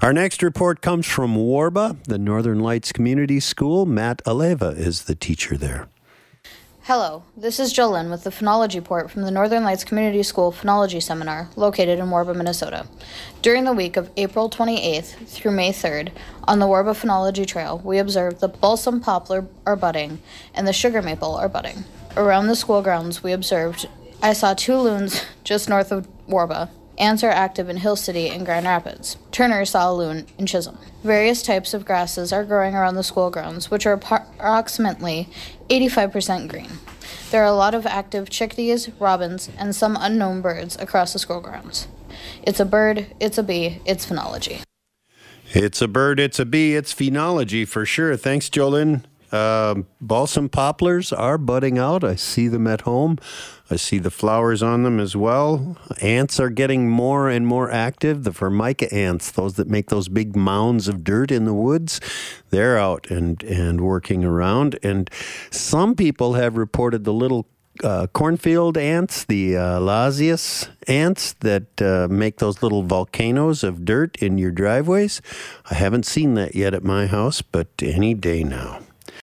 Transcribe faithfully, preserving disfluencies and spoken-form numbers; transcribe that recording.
Our next report comes from Warba, the Northern Lights Community School. Matt Aleva is the teacher there. Hello, this is Jolyn with the Phenology Report from the Northern Lights Community School Phenology Seminar located in Warba, Minnesota. During the week of April twenty-eighth through May third, on the Warba Phenology Trail, we observed the balsam poplar are budding and the sugar maple are budding. Around the school grounds, we observed, I saw two loons just north of Warba. Ants are active in Hill City and Grand Rapids. Turner saw a loon in Chisholm. Various types of grasses are growing around the school grounds, which are approximately eighty-five percent green. There are a lot of active chickadees, robins, and some unknown birds across the school grounds. It's a bird, it's a bee, it's phenology. It's a bird, it's a bee, it's phenology for sure. Thanks, Jolyn. Uh, balsam poplars are budding out. I see them at home. I see the flowers on them as well. Ants are getting more and more active. The Formica ants, those that make those big mounds of dirt in the woods, they're out and, and working around. And some people have reported the little uh, cornfield ants, the uh, Lasius ants that uh, make those little volcanoes of dirt in your driveways. I haven't seen that yet at my house, but any day now.